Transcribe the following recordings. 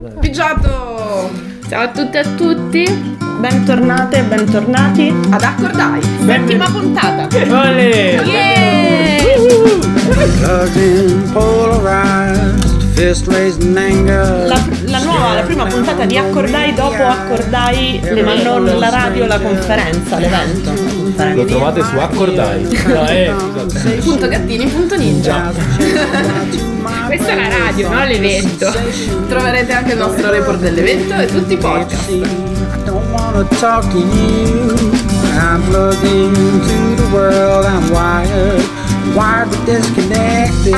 Pigiato! Ciao a tutte e a tutti, bentornate e bentornati ad Accordai, settima puntata. Olè! Yeah! La prima puntata di Accordai dopo Accordai, ma non la radio, la conferenza, l'evento. Lo trovate su Accordai. .gattini.ninja. Questa è la radio, no? L'evento. Troverete anche il nostro report dell'evento e tutti i podcast. I'm plugged into the world, I'm wired but disconnected.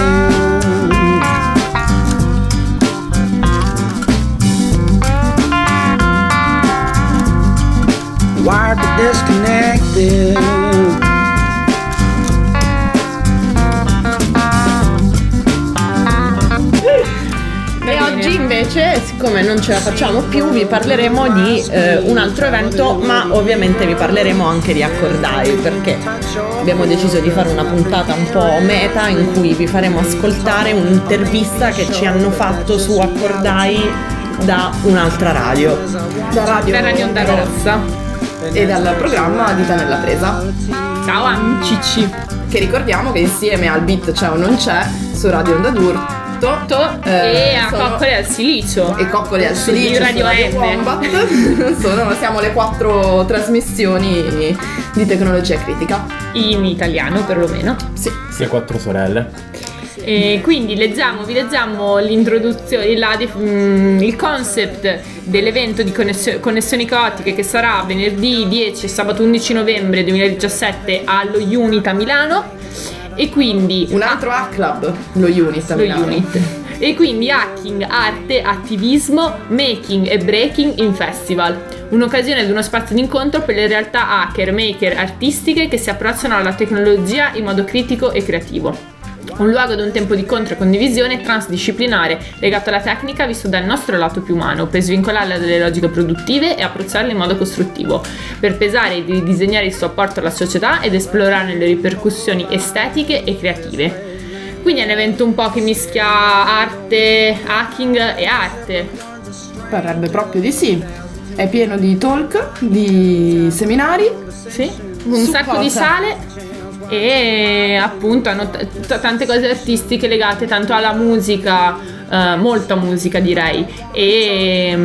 Wired but disconnected. E oggi invece, siccome non ce la facciamo più, vi parleremo di un altro evento, ma ovviamente vi parleremo anche di Accordai, perché abbiamo deciso di fare una puntata un po' meta in cui vi faremo ascoltare un'intervista che ci hanno fatto su Accordai da un'altra radio. Da Radio Onda Rossa e dal programma Dita nella Presa. Ciao amici, che ricordiamo che insieme al Beat C'è o Non C'è su Radio Onda d'Urto e a Coccole al Silicio e Coccole al Silicio su Radio Wombat. Siamo le 4 trasmissioni di tecnologia critica in italiano perlomeno. Sì. Le 4 sorelle. E quindi vi leggiamo l'introduzione, il concept dell'evento di Connessioni Caotiche, che sarà venerdì 10 e sabato 11 novembre 2017 allo Unit a Milano. E quindi un altro hack club, lo Unit a Milano. Unit. E quindi hacking, arte, attivismo, making e breaking in festival. Un'occasione ed uno spazio d'incontro per le realtà hacker, maker, artistiche che si approcciano alla tecnologia in modo critico e creativo. Un luogo ed un tempo di incontro e condivisione transdisciplinare legato alla tecnica visto dal nostro lato più umano, per svincolarla dalle logiche produttive e approcciarla in modo costruttivo, per pesare e disegnare il suo apporto alla società ed esplorarne le ripercussioni estetiche e creative. Quindi è un evento un po' che mischia arte, hacking e arte. Parrebbe proprio di sì. È pieno di talk, di seminari. Sì, un sacco di sale. E appunto hanno tante cose artistiche legate tanto alla musica, molta musica direi. E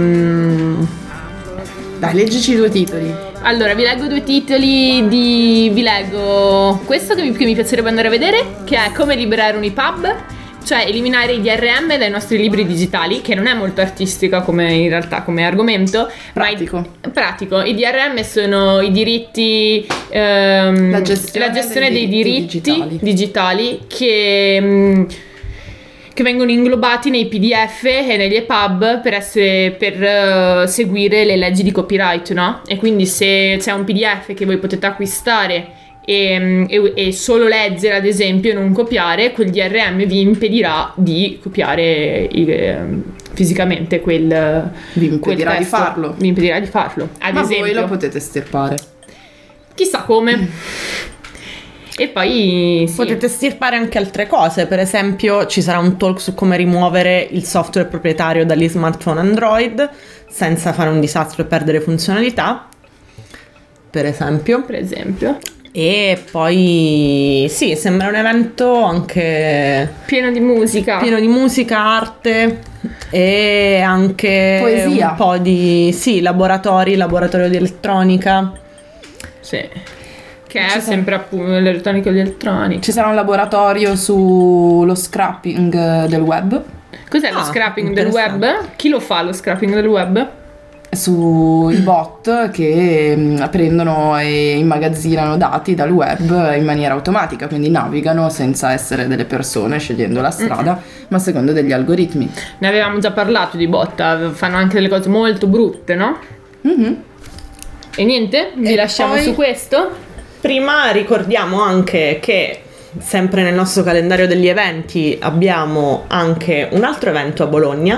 dai, leggici 2 titoli. Allora, vi leggo 2 titoli vi leggo questo che mi piacerebbe andare a vedere, che è Come liberare un EPUB, cioè eliminare i DRM dai nostri libri digitali, che non è molto artistica come in realtà come argomento, pratico. Pratico. I DRM sono i diritti, la gestione dei diritti digitali che vengono inglobati nei PDF e negli EPUB per seguire le leggi di copyright, no? E quindi se c'è un PDF che voi potete acquistare e solo leggere, ad esempio, e non copiare, quel DRM vi impedirà di copiare fisicamente quel impedirà testo. Vi impedirà di farlo. Ad esempio, voi lo potete estirpare. Chissà come. E poi sì, potete estirpare anche altre cose. Per esempio ci sarà un talk su come rimuovere il software proprietario dagli smartphone Android senza fare un disastro e perdere funzionalità, per esempio. E poi sì, sembra un evento anche pieno di musica, arte e anche poesia, un po' di laboratorio di elettronica. Sì, che è sempre appunto l'elettronica di elettronica. Ci sarà un laboratorio sullo scrapping del web. Cos'è lo scrapping del web? Chi lo fa lo scrapping del web? Sui bot che prendono e immagazzinano dati dal web in maniera automatica, quindi navigano senza essere delle persone scegliendo la strada, ma secondo degli algoritmi. Ne avevamo già parlato di bot, fanno anche delle cose molto brutte, no? Mm-hmm. E niente, vi lasciamo poi su questo. Prima ricordiamo anche che sempre nel nostro calendario degli eventi abbiamo anche un altro evento a Bologna.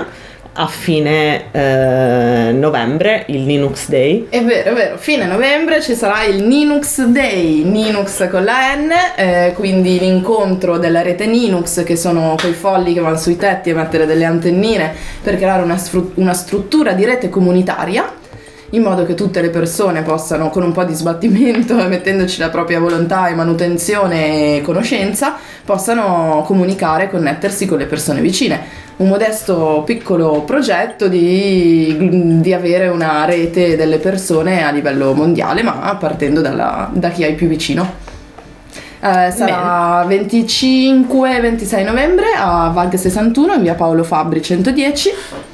a fine novembre, il Linux Day. È vero, fine novembre ci sarà il Linux Day, Linux con la N, quindi l'incontro della rete Linux, che sono quei folli che vanno sui tetti a mettere delle antennine per creare una struttura di rete comunitaria, in modo che tutte le persone possano, con un po' di sbattimento e mettendoci la propria volontà e manutenzione e conoscenza, possano comunicare e connettersi con le persone vicine. Un modesto piccolo progetto di avere una rete delle persone a livello mondiale, ma partendo da chi hai più vicino. Sarà 25-26 novembre a Vag 61 in via Paolo Fabbri 110,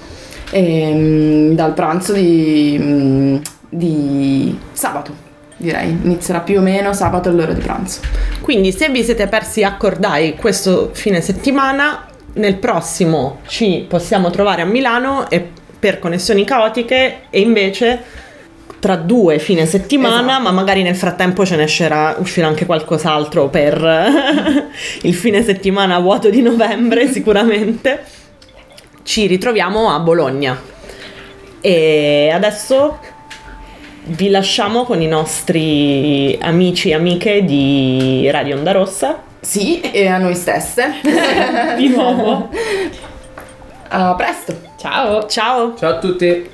dal pranzo di sabato, direi. Inizierà più o meno sabato all'ora di pranzo. Quindi se vi siete persi Accordai questo fine settimana, nel prossimo ci possiamo trovare a Milano e per connessioni caotiche, e invece tra 2 fine settimana, esatto. Ma magari nel frattempo ce ne uscirà anche qualcos'altro per il fine settimana vuoto di novembre sicuramente. Ci ritroviamo a Bologna e adesso vi lasciamo con i nostri amici e amiche di Radio Onda Rossa. Sì, e a noi stesse. Di nuovo. A presto. Ciao. Ciao. Ciao a tutti.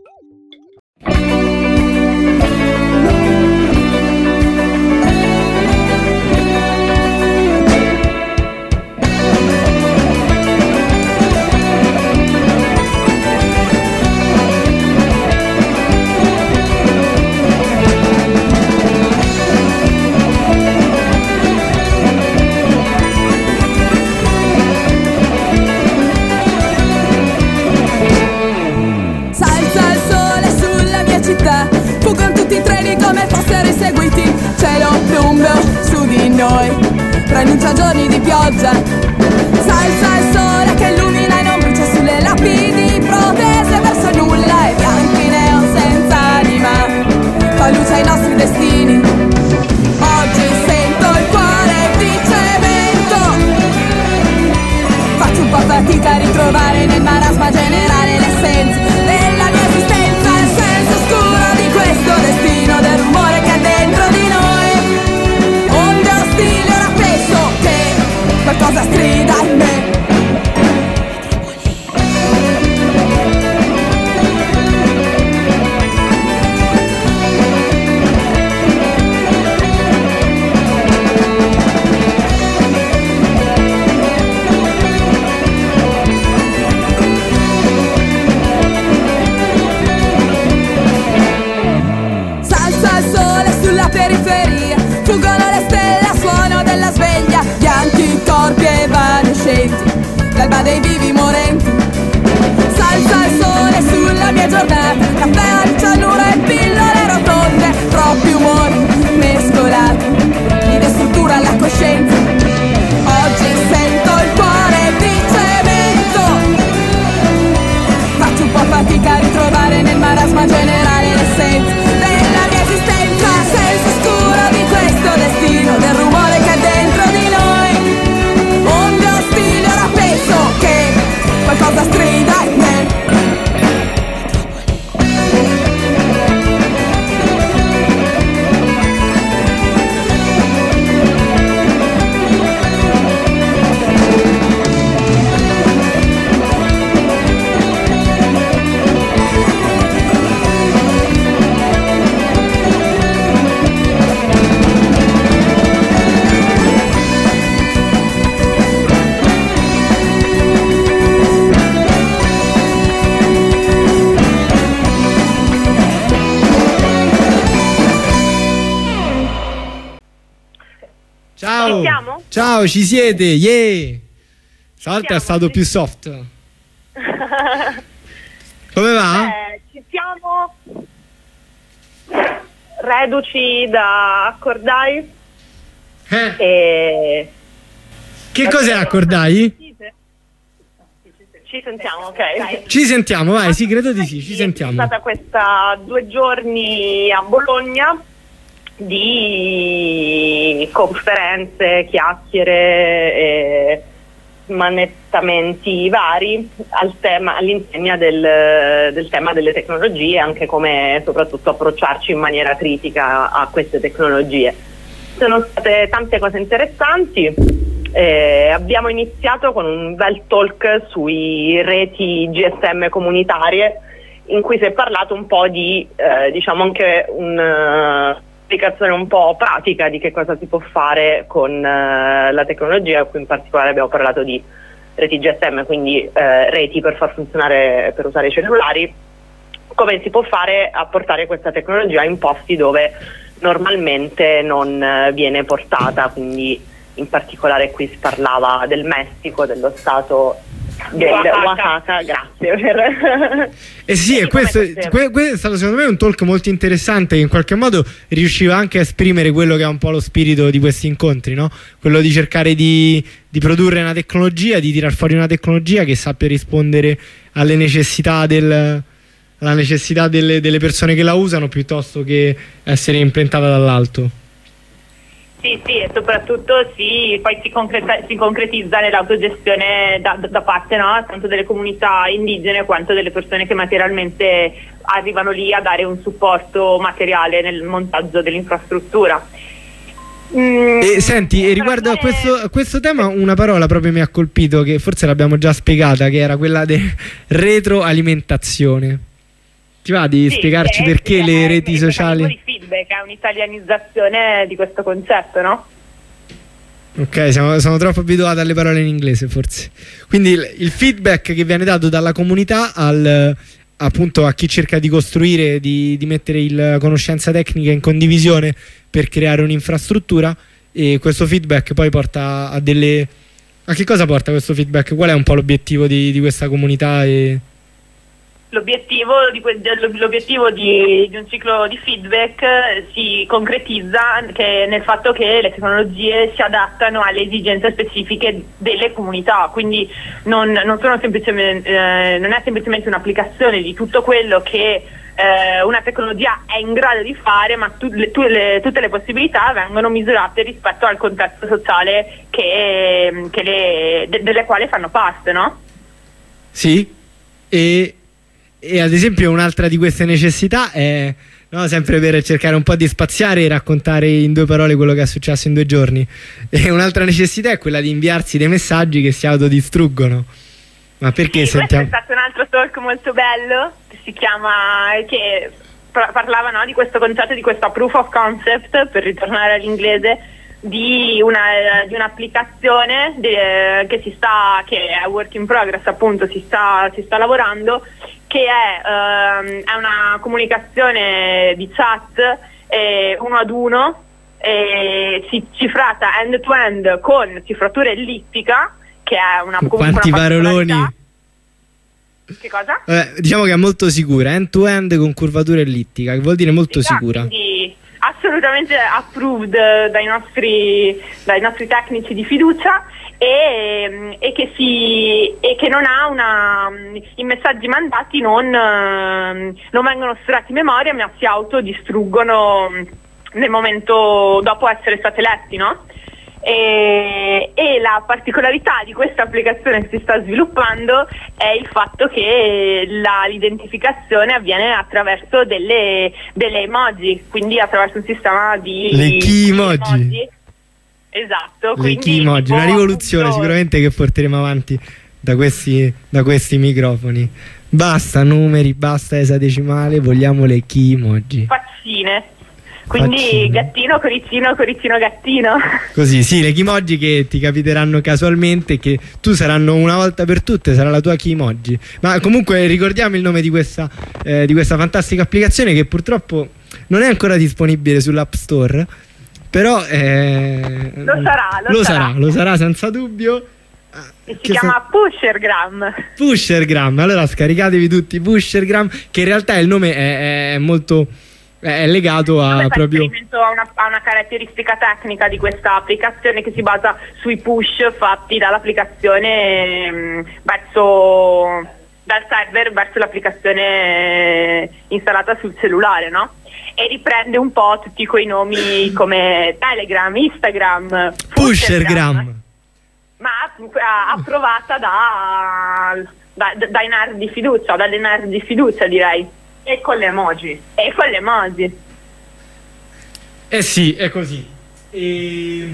Preannuncia giorni di pioggia, salsa il sole che illumina e non brucia sulle lapidi, protese verso nulla e bianchi neon senza anima, fa luce ai nostri destini. Oggi sento il cuore di cemento, faccio un po' fatica a ritrovare nel marasma generale l'essenza della mia esistenza, il senso oscuro di questo destino, del rumore che è dentro di noi, onde ostili. Qualcosa strida in me. Salsa il sole sulla periferia, fuggono le stelle a suono della sveglia, bianchi corpi evanescenti, l'alba dei vivi morenti. Salsa il sole sulla mia giornata, caffè al cianuro e pillole rotonde, troppi umori mescolati, mi destruttura la coscienza. Oggi sento il cuore di cemento, faccio un po' fatica a ritrovare nel marasma generale l'essenza della mia esistenza, senso oscuro di questo destino, del rumore che è dentro di noi, onde ostili. Ora penso che qualcosa strida in me. Ciao. Ci siamo? Ciao, ci siete? Yeah! Stavolta è stato più soft. Come va? Ci siamo reduci da Accordai e... Che cos'è Accordai? Ci sentiamo, ok. Ci sentiamo, vai, sì, credo di sì, ci È sentiamo. stata questa 2 giorni a Bologna di conferenze, chiacchiere smanettamenti vari all'insegna del tema delle tecnologie, anche come soprattutto approcciarci in maniera critica a queste tecnologie. Sono state tante cose interessanti. Abbiamo iniziato con un bel talk sui reti GSM comunitarie, in cui si è parlato un po' di diciamo anche un'applicazione un po' pratica di che cosa si può fare con la tecnologia. Qui in particolare abbiamo parlato di reti GSM, quindi reti per usare i cellulari, come si può fare a portare questa tecnologia in posti dove normalmente non viene portata, quindi in particolare qui si parlava del Messico, dello stato del Oaxaca, grazie per... Sì, e questo è stato secondo me un talk molto interessante, che in qualche modo riusciva anche a esprimere quello che è un po' lo spirito di questi incontri, no? Quello di cercare di produrre una tecnologia, di tirar fuori una tecnologia che sappia rispondere alle necessità delle persone che la usano, piuttosto che essere imprentata dall'alto. Sì, e soprattutto poi si concretizza nell'autogestione da parte, no, tanto delle comunità indigene quanto delle persone che materialmente arrivano lì a dare un supporto materiale nel montaggio dell'infrastruttura. E senti, riguardo a questo tema, una parola proprio mi ha colpito, che forse l'abbiamo già spiegata, che era quella di retroalimentazione. Ti va di spiegarci perché le reti sociali... di feedback è un'italianizzazione di questo concetto, no? Ok, sono troppo abituato alle parole in inglese forse. Quindi il feedback che viene dato dalla comunità appunto a chi cerca di costruire, di mettere la conoscenza tecnica in condivisione per creare un'infrastruttura, e questo feedback poi porta a delle... A che cosa porta questo feedback? Qual è un po' l'obiettivo di questa comunità? L'obiettivo di un ciclo di feedback si concretizza nel fatto che le tecnologie si adattano alle esigenze specifiche delle comunità, quindi non è semplicemente un'applicazione di tutto quello che una tecnologia è in grado di fare, ma tutte le possibilità vengono misurate rispetto al contesto sociale delle quali fanno parte, no? Sì, e ad esempio un'altra di queste necessità è, no, sempre per cercare un po' di spaziare e raccontare in 2 parole quello che è successo in 2 giorni, e un'altra necessità è quella di inviarsi dei messaggi che si autodistruggono. Ma perché sentiamo? Questo è stato un altro talk molto bello che parlava, no, di questo concetto, di questa proof of concept, per ritornare all'inglese, di un'applicazione che è work in progress, appunto, si sta lavorando, che è una comunicazione di chat 1 ad 1, cifrata end to end con cifratura ellittica, che è una quanti paroloni. Che cosa? Diciamo che è molto sicura, end to end con curvatura ellittica, che vuol dire molto sicura. Quindi assolutamente approved dai nostri tecnici di fiducia, e che non ha i messaggi mandati non vengono estratti in memoria, ma si autodistruggono nel momento dopo essere stati letti, no? E la particolarità di questa applicazione che si sta sviluppando è il fatto che l'identificazione avviene attraverso delle emoji, quindi attraverso un sistema di le key emoji. Esatto, le key emoji, una rivoluzione sicuramente che porteremo avanti da questi microfoni. Basta numeri, basta esadecimale, vogliamo le key emoji. Faccine. Quindi gattino, coricino, gattino. Così, sì, le keymoji che ti capiteranno casualmente, che tu saranno una volta per tutte, sarà la tua keymoji. Ma comunque ricordiamo il nome di questa fantastica applicazione, che purtroppo non è ancora disponibile sull'App Store, però lo sarà senza dubbio. Si chiama Pushergram. Allora scaricatevi tutti Pushergram, che in realtà il nome è molto... è legato a proprio a una caratteristica tecnica di questa applicazione, che si basa sui push fatti dall'applicazione dal server verso l'applicazione installata sul cellulare, no? E riprende un po' tutti quei nomi come Telegram, Instagram, Pushergram. ma approvata dai nerd di fiducia, dalle nerd di fiducia, direi. E con le emoji. Eh sì, è così. E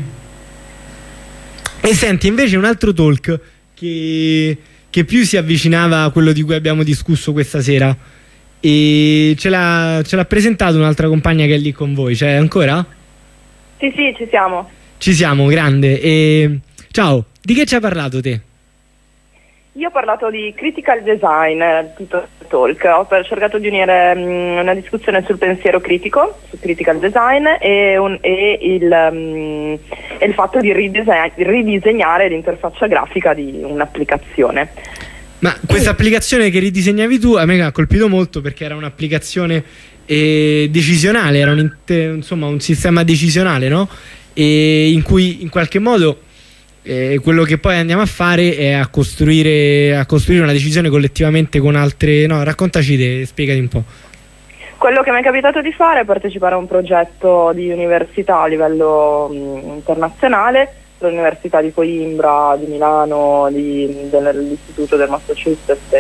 senti, invece un altro talk che più si avvicinava a quello di cui abbiamo discusso questa sera, e ce l'ha presentato un'altra compagna che è lì con voi. C'è ancora? Sì, ci siamo. Ci siamo, grande. Ciao, di che ci hai parlato te? Io ho parlato di critical design, tutto il talk. Ho cercato di unire una discussione sul pensiero critico, su critical design, e il fatto di ridisegnare l'interfaccia grafica di un'applicazione. Ma questa applicazione che ridisegnavi tu a me ha colpito molto, perché era un'applicazione decisionale, era un sistema decisionale, no? E in cui in qualche modo quello che poi andiamo a fare è a costruire una decisione collettivamente con altre. No, raccontaci te, spiegati un po'. Quello che mi è capitato di fare è partecipare a un progetto di università a livello internazionale, l'Università di Coimbra, di Milano, dell'Istituto del Massachusetts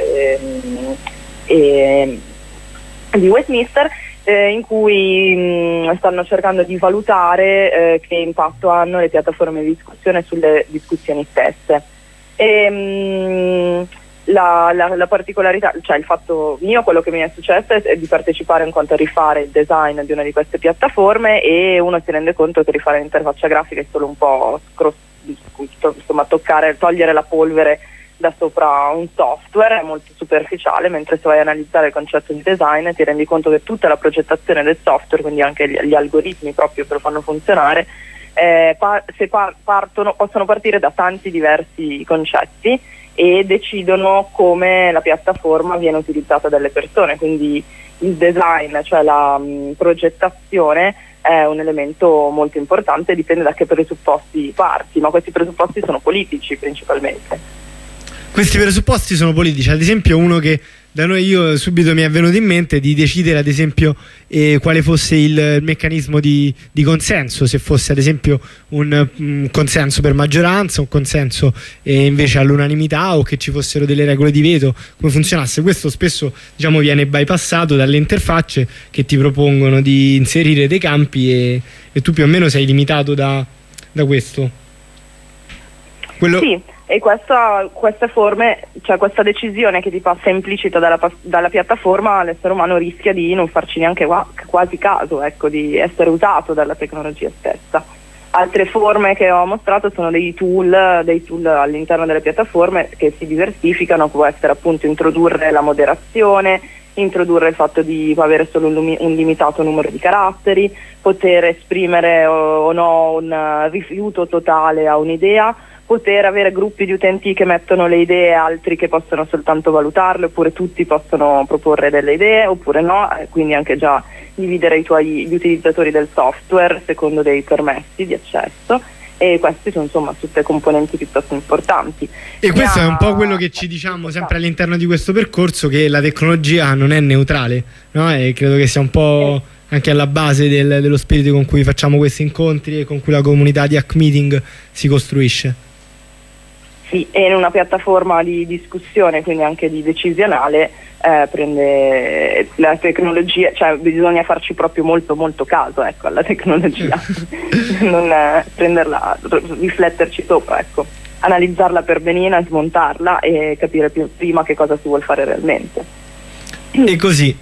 e di Westminster, in cui stanno cercando di valutare che impatto hanno le piattaforme di discussione sulle discussioni stesse. La particolarità, cioè il fatto mio, quello che mi è successo è di partecipare in quanto a rifare il design di una di queste piattaforme, e uno si rende conto che rifare l'interfaccia grafica è solo un po' togliere la polvere da sopra un software, è molto superficiale, mentre se vai a analizzare il concetto di design ti rendi conto che tutta la progettazione del software, quindi anche gli algoritmi proprio che lo fanno funzionare, possono partire da tanti diversi concetti e decidono come la piattaforma viene utilizzata dalle persone. Quindi il design, cioè la progettazione, è un elemento molto importante, dipende da che presupposti parti, ma questi presupposti sono politici principalmente. Questi presupposti sono politici. Ad esempio, uno che da noi io subito mi è venuto in mente, di decidere ad esempio quale fosse il meccanismo di consenso, se fosse ad esempio un consenso per maggioranza, un consenso invece all'unanimità, o che ci fossero delle regole di veto, come funzionasse. Questo spesso, diciamo, viene bypassato dalle interfacce che ti propongono di inserire dei campi, e tu più o meno sei limitato da questo. Sì. E queste forme, cioè questa decisione che ti passa implicita dalla piattaforma, l'essere umano rischia di non farci neanche quasi caso, ecco, di essere usato dalla tecnologia stessa. Altre forme che ho mostrato sono dei tool all'interno delle piattaforme che si diversificano. Può essere appunto introdurre la moderazione, introdurre il fatto di avere solo un limitato numero di caratteri, poter esprimere o no un rifiuto totale a un'idea, poter avere gruppi di utenti che mettono le idee, altri che possono soltanto valutarle, oppure tutti possono proporre delle idee oppure no, quindi anche già dividere gli utilizzatori del software secondo dei permessi di accesso. E questi sono insomma tutte componenti piuttosto importanti. E questo è un po' quello che ci diciamo sempre all'interno di questo percorso, che la tecnologia non è neutrale, no? E credo che sia un po' anche alla base dello spirito con cui facciamo questi incontri e con cui la comunità di Hack Meeting si costruisce. Sì, e in una piattaforma di discussione, quindi anche di decisionale, prende la tecnologia, cioè bisogna farci proprio molto molto caso, ecco, alla tecnologia, non prenderla, rifletterci sopra, ecco, analizzarla per benino, smontarla e capire prima che cosa si vuol fare realmente. E così.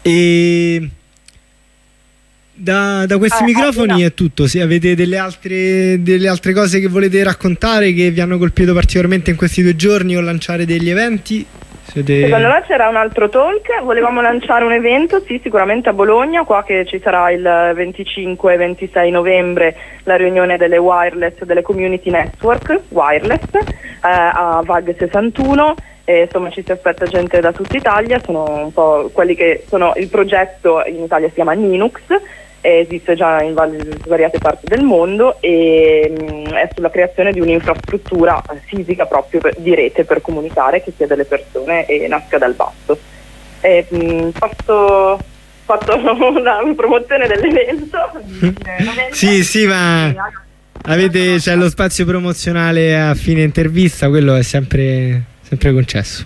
Da questi microfoni è tutto. Se avete delle altre cose che volete raccontare, che vi hanno colpito particolarmente in questi 2 giorni, o lanciare degli eventi, secondo me c'era un altro talk. Volevamo lanciare un evento, sì, sicuramente a Bologna, qua che ci sarà il 25 e 26 novembre la riunione delle wireless, delle community network wireless a VAG 61. Insomma, ci si aspetta gente da tutta Italia. Sono un po' quelli che sono il progetto, in Italia si chiama Linux, esiste già in svariate parti del mondo, e è sulla creazione di un'infrastruttura fisica proprio di rete per comunicare, che sia delle persone e nasca dal basso. Fatto una promozione dell'evento. Sì, ma c'è lo spazio promozionale a fine intervista, quello è sempre concesso.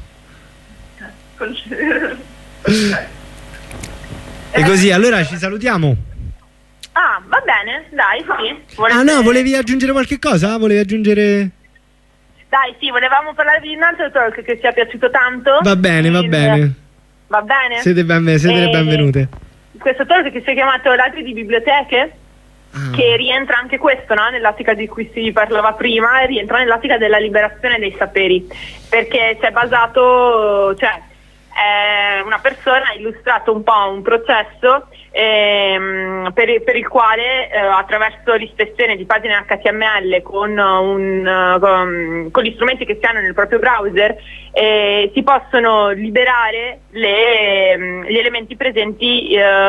E così, allora ci salutiamo. Ah, va bene, dai, sì. Ah no, volevi aggiungere qualche cosa? Volevi aggiungere... Dai, sì, volevamo parlare di un altro talk che ci è piaciuto tanto. Va bene, va bene. Va bene? Siete le benvenute. Questo talk che si è chiamato Ladri di biblioteche, che rientra anche questo, no? Nell'ottica di cui si parlava prima, e rientra nell'ottica della liberazione dei saperi, perché c'è basato, cioè una persona ha illustrato un po' un processo per il quale attraverso l'ispezione di pagine HTML con gli strumenti che si hanno nel proprio browser si possono liberare gli elementi presenti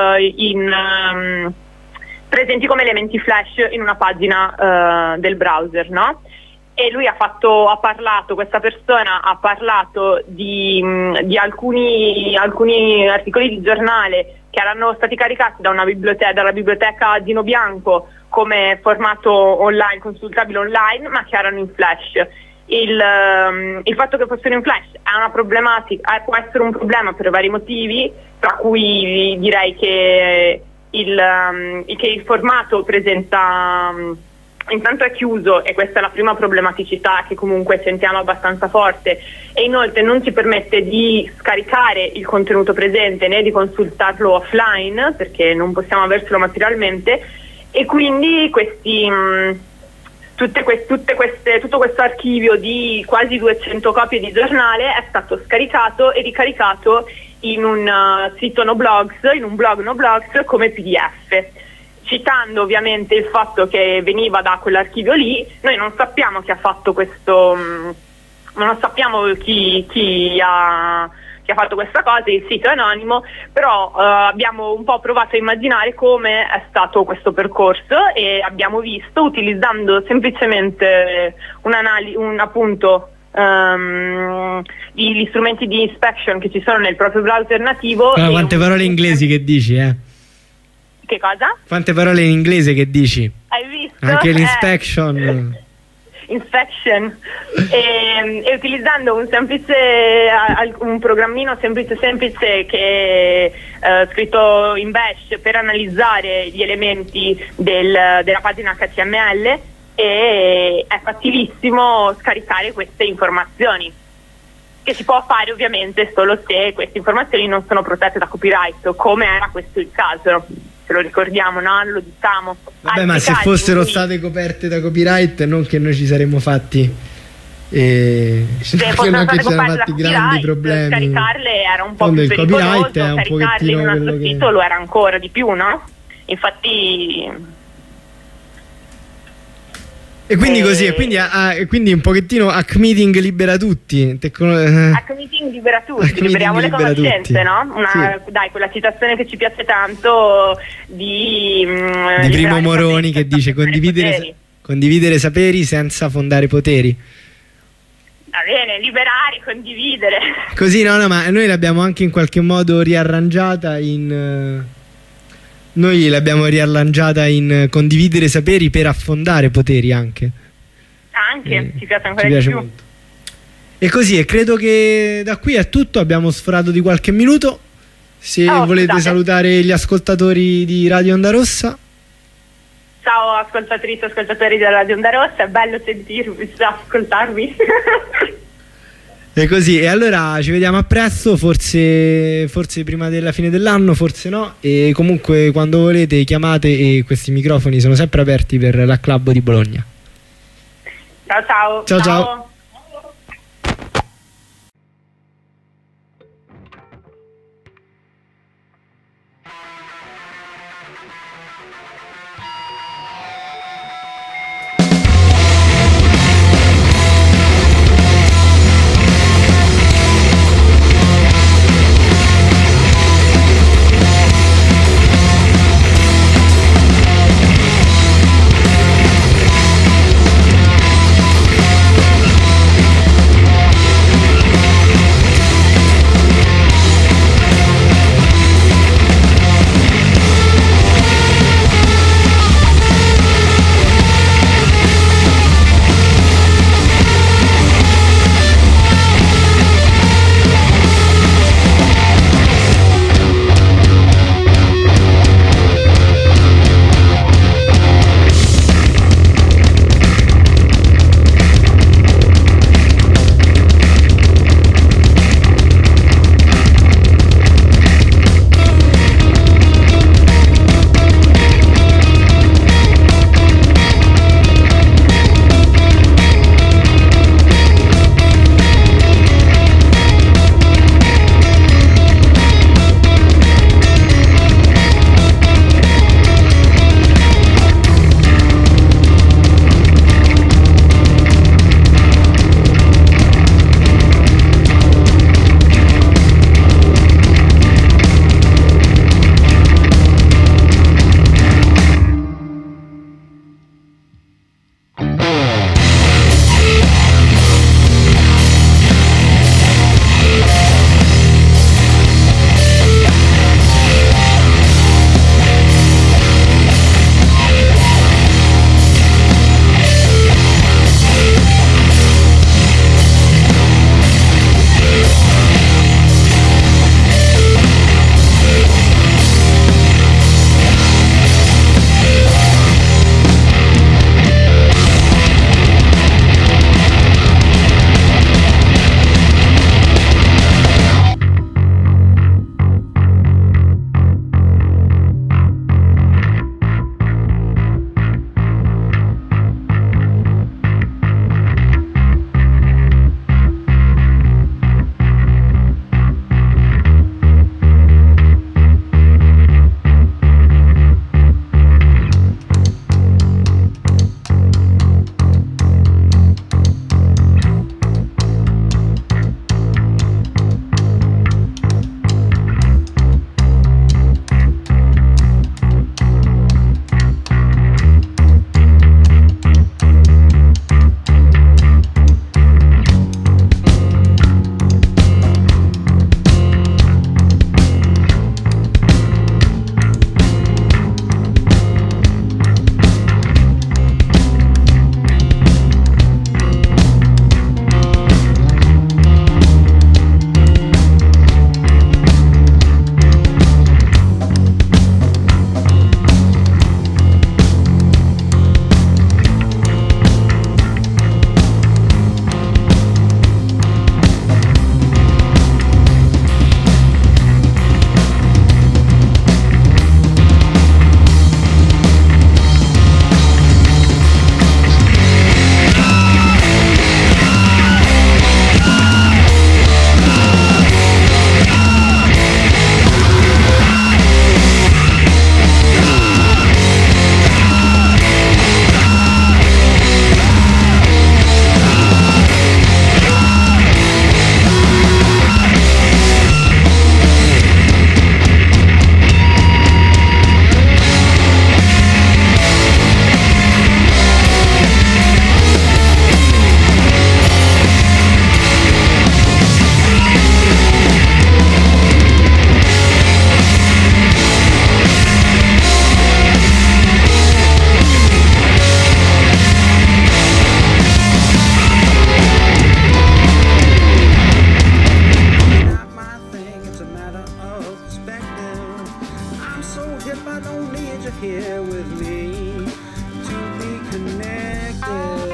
come elementi flash in una pagina del browser, no? E lui questa persona ha parlato di alcuni articoli di giornale che erano stati caricati dalla biblioteca Dino Bianco come formato online, consultabile online, ma che erano in flash. Il fatto che fossero in flash è una problematica, può essere un problema per vari motivi, tra cui direi che il formato presenta... Intanto è chiuso, e questa è la prima problematicità che comunque sentiamo abbastanza forte, e inoltre non ci permette di scaricare il contenuto presente né di consultarlo offline, perché non possiamo avercelo materialmente, e quindi tutto questo archivio di quasi 200 copie di giornale è stato scaricato e ricaricato in un sito Noblogs, in un blog Noblogs come PDF. Citando ovviamente il fatto che veniva da quell'archivio lì. Noi non sappiamo chi ha fatto questo, non sappiamo chi ha fatto questa cosa, il sito è anonimo, però abbiamo un po' provato a immaginare come è stato questo percorso, e abbiamo visto, utilizzando semplicemente gli strumenti di inspection che ci sono nel proprio browser nativo. Quante parole inglesi che dici, Che cosa? Quante parole in inglese che dici? Hai visto? Anche l'inspection. Inspection. E utilizzando un programmino semplice che è scritto in Bash per analizzare gli elementi della pagina HTML, e è facilissimo scaricare queste informazioni, che si può fare ovviamente solo se queste informazioni non sono protette da copyright, come era questo il caso. Se lo ricordiamo, no? Lo diciamo. Vabbè, ma se fossero state coperte da copyright, non che noi ci saremmo fatti che non che ci saremmo fatti grandi problemi. Scaricarle era un po' più pericoloso, il copyright è un caricarle in un altro quello sito lo era ancora di più, no? Infatti... E quindi così, quindi un pochettino Hack Meeting libera tutti. Hack Meeting libera tutti, liberiamo le conoscenze, tutti. No? Sì. Dai, quella citazione che ci piace tanto di Primo Moroni, che dice condividere saperi senza fondare poteri. Va bene, liberare, condividere. Così no, ma noi l'abbiamo anche in qualche modo riarrangiata in condividere saperi per affondare poteri anche. Anche, ci piace ancora di più. Molto. E così, e credo che da qui è tutto, abbiamo sforato di qualche minuto. Se volete salutare gli ascoltatori di Radio Onda Rossa. Ciao ascoltatrici e ascoltatori della Radio Onda Rossa, è bello sentirvi, ascoltarvi. E così, e allora ci vediamo a presto, forse prima della fine dell'anno, forse no, e comunque quando volete chiamate, e questi microfoni sono sempre aperti per la Club di Bologna. Ciao. if I don't need you here with me to be connected?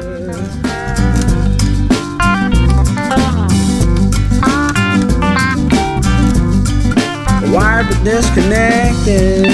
Wired but disconnected.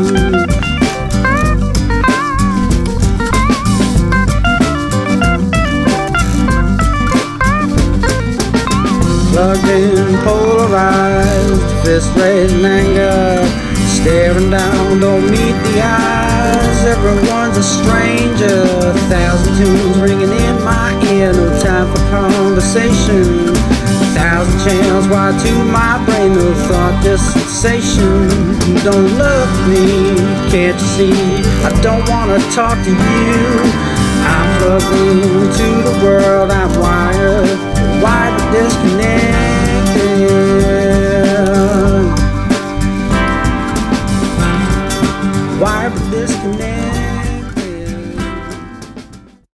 Plugged in, polarized, fist raised in anger, staring down, don't meet the eyes. Everyone's a stranger, 1,000 tunes ringing in my ear, no time for conversation. 1,000 channels wired to my brain, no thought, just sensation. Don't look at me, can't you see? I don't wanna talk to you. I'm plugged into the world, I'm wired to disconnect.